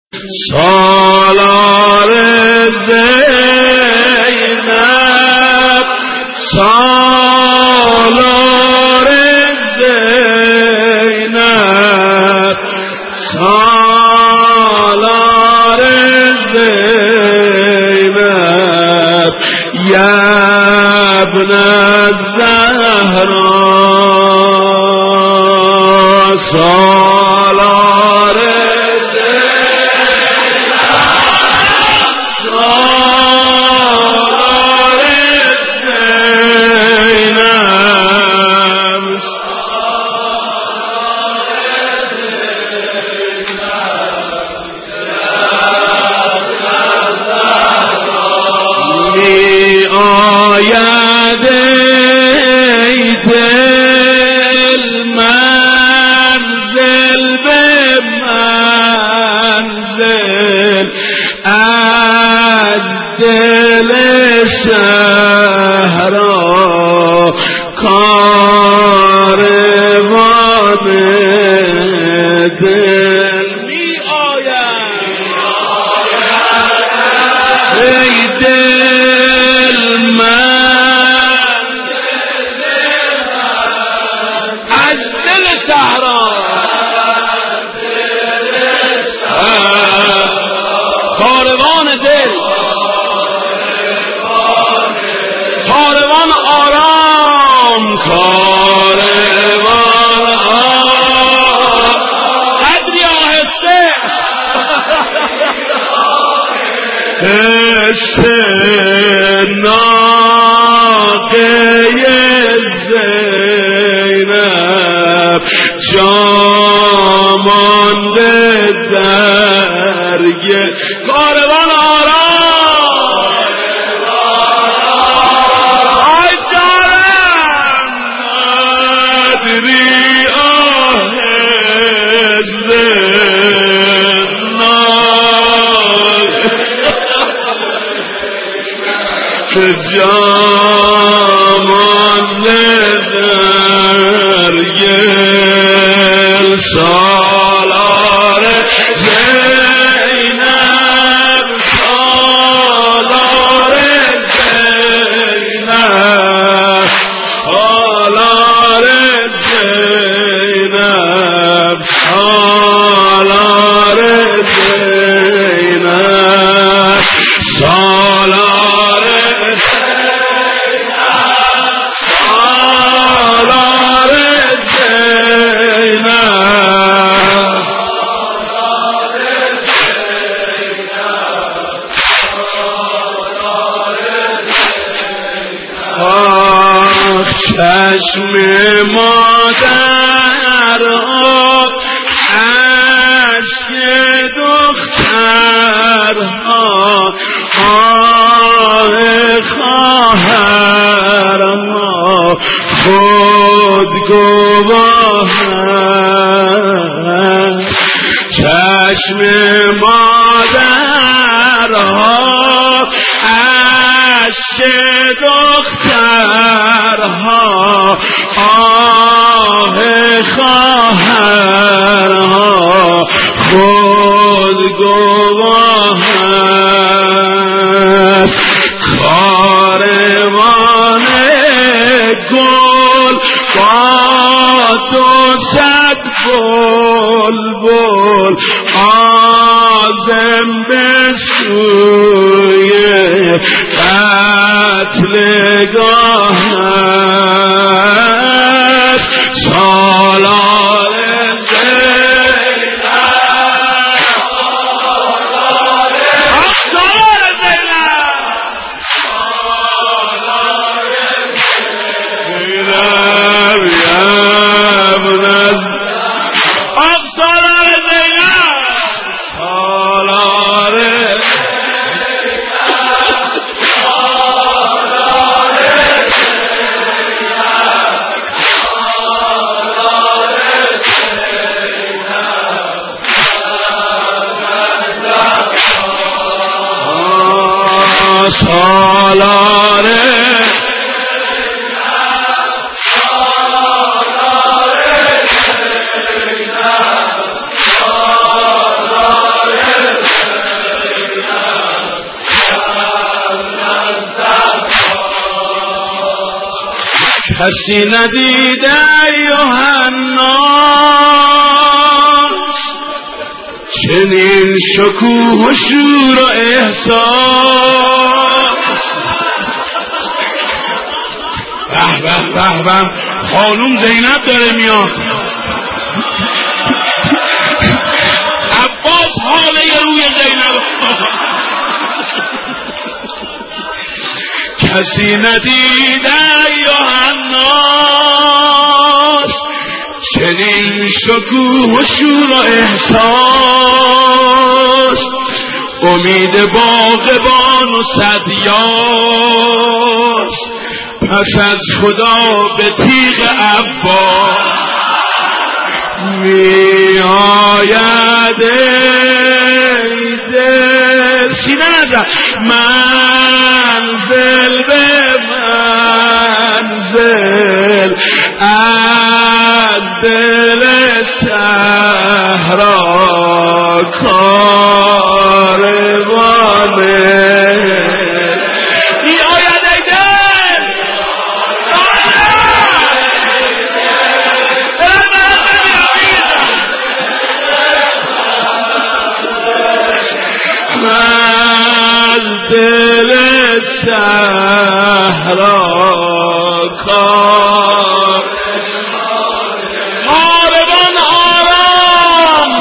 سالار زینب سالار زینب سالار زینب یا ابن الزهرا سالار صحرا کاروان دل می آید ای دل من از دل صحرا کاروان دل کاروان آرام کاروان قدری آهسته هسته ناقه زینب جامانده درگه کاروان آرام جامان در گل سالار زینب سالار زینب سالار زینب سالار زینب سالار چشم مادر اشک دختر آه خواهر خود گواه چشم مادر اشک دخترها آه خواهرها خود گواه کاروان گل با 200 بلبل عازم به سوی قتلگاه سالار زینب سالار کسی ندیده یوحناس چنین شکوه و شور و احساس. به به به به خانوم زینب داره میاد. عباس حاله روی زینب. کسی ندیده یوحناس چنین شکوه و شور و احساس. امید باغبان و صدیاس پس از خدا به تیغ عباس می آید دل سینه نزد منزل به منزل از دل صحرا کاروانه می آید ای دل از دل صحرا کاروان آرام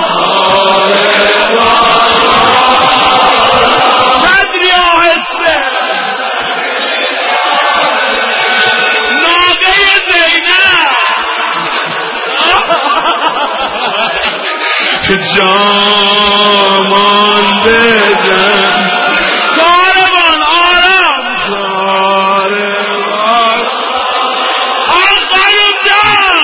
قدری آهسته ناقه زینب جامان بزن کاروان آرام کاروان آقایم جان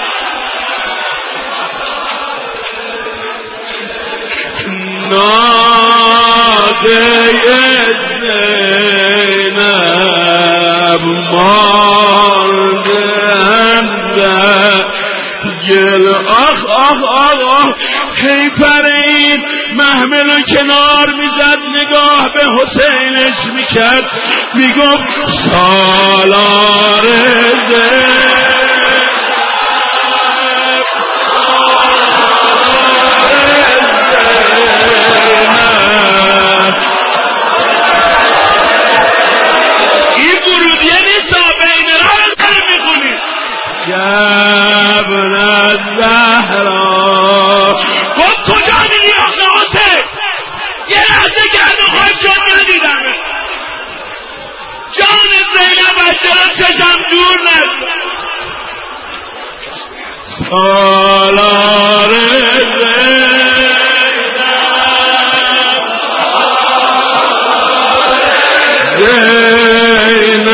ناقه زینب ماندن گل آخ آخ آخ آخ هی پرید محمل کنار میزد نگاه به حسینش میکرد میگفت سالار این ورودیه نیست بین راه داره میخونید ابن الزهرا گفت کجا میگی آخه حسین یه لحظه گرد و خواهد جان ندیدمه جان زینب از جلو چشم دور نشد سالار زینب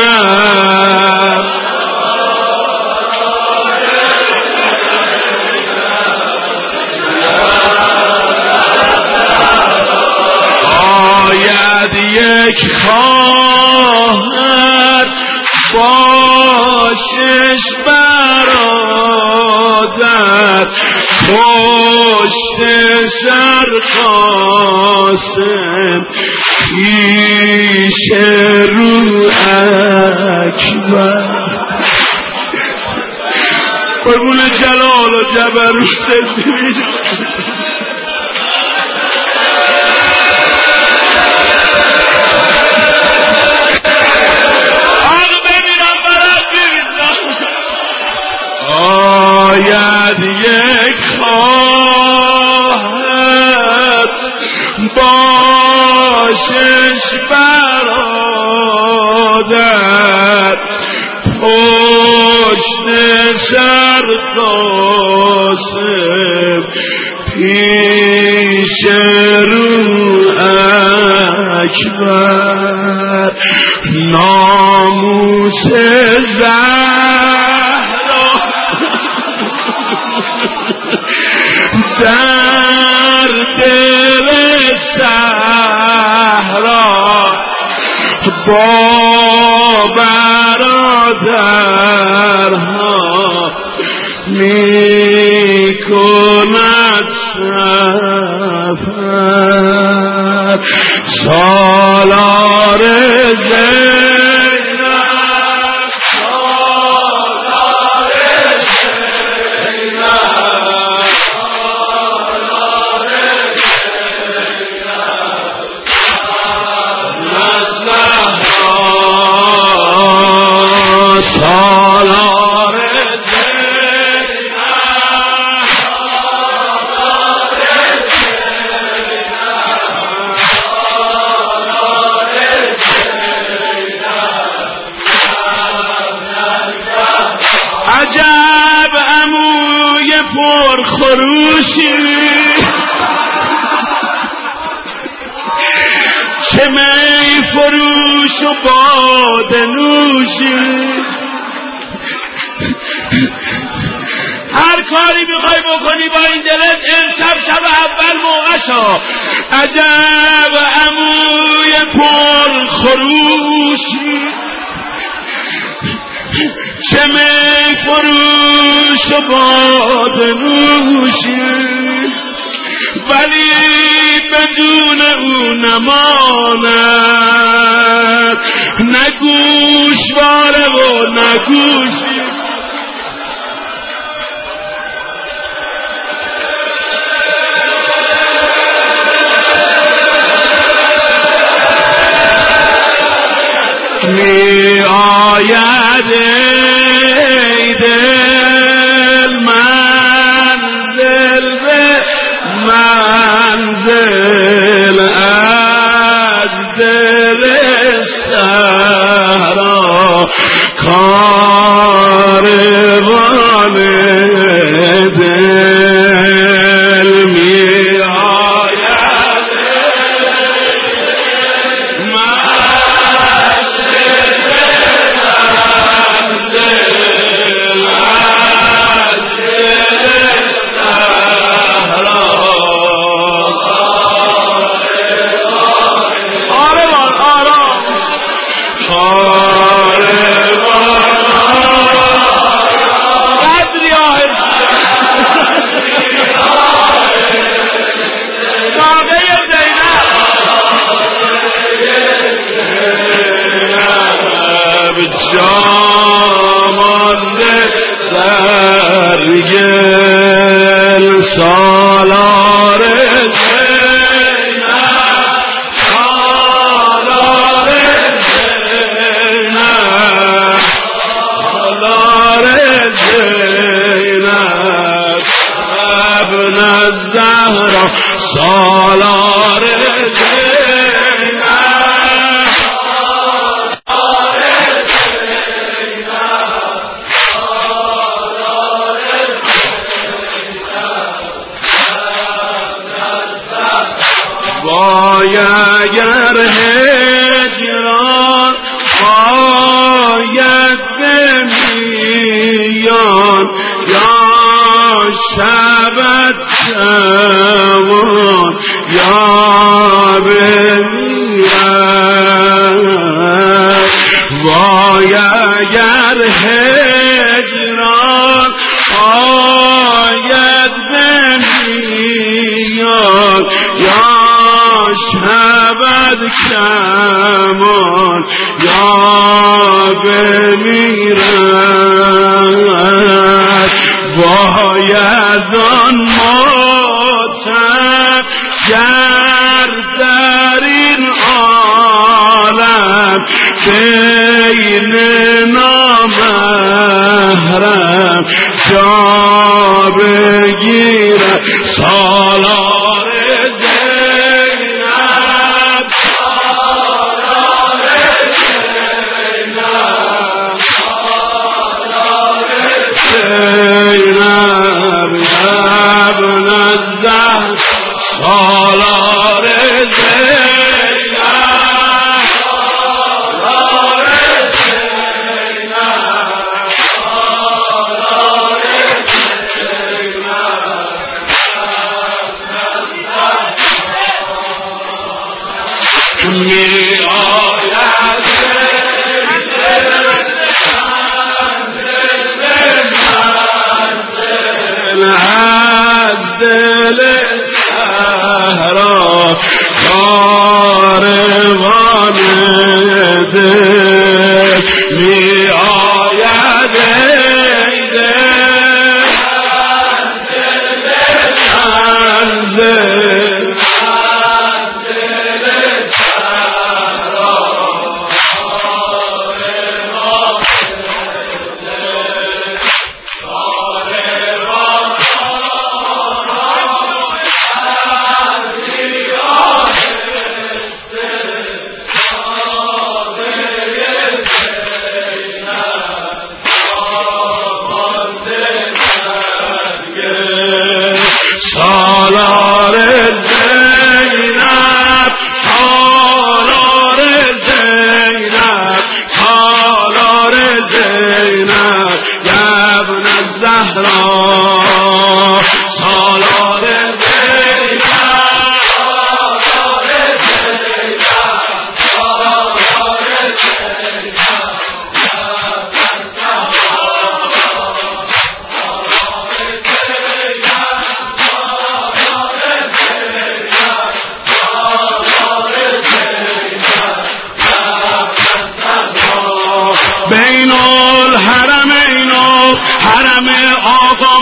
یک خواهد باشش برادر پشت سر قاسم پیش رو اکبر قربون جلال و جبروت آید یک خواهد باشش برادر پشت سر قاسم پیش رو اکبر ناموس در دل صحرا با برادرها می کند سفر سالار زینب سالار پر خروشی چه می فروش و باده نوشی هر کاری میخوای بکنی با این دلت امشب شب اول موقع شو عجب عموی پر خروشی چه می فروش و باده نوشی ولی بدون او نماند نه گوشواره و نه گوشی می آید ای دل منزل به منزل از دل صحرا کاروان دل می جامانده در گل سالار زینب سالار زینب سالار زینب ابن الزهرا سالار اگر هجران باید بمیان یا شبت جوان یا بمیرد وای اگر هجران باید بمیان یا شبد کمان یا بمیرد وای از آن ماتم گر در این عالم بین نامحرم جا بگیرد سالار سالار کاروان دل می آید ای دل منزل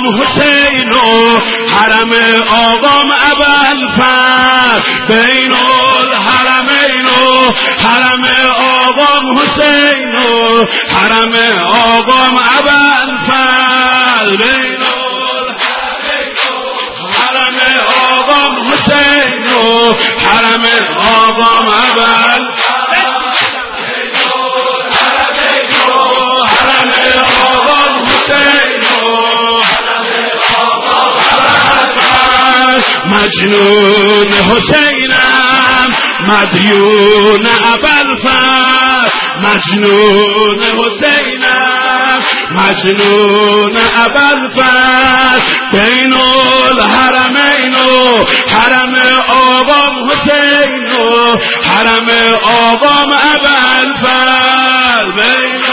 آقام حسین و حرم آقام ابوالفضل بین الحرمین و حرم آقام حسین و حرم آقام ابوالفضل بین حرم آقام حسین و حرم آقام ابوالفضل مجنون حسینم مدیون ابوالفضل مجنون حسینم مجنون ابوالفضل بین الحرمین و حرم آقام حسین و حرم آقام ابوالفضل بین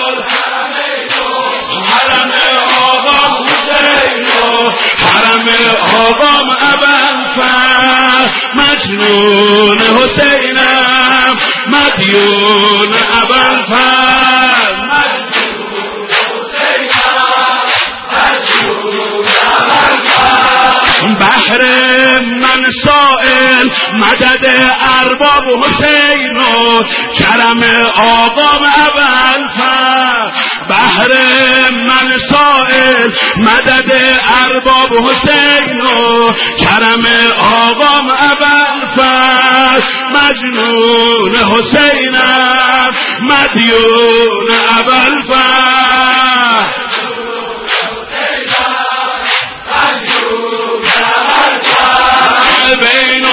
حرم آقام حسین و حرم آقام ابوالفضل مجنون حسینم مدیون ابوالفضل مجنون حسینم مدیون ابوالفضل بحر من سائل مدد ارباب حسین و کرم آقام ابوالفضل بحر من سائل مدد ارباب حسین و کرم آقام ابوالفضل مجنون حسینم مدیون ابوالفضل بین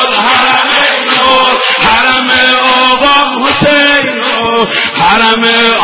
الحرمین و حرم آقام حسین و حرم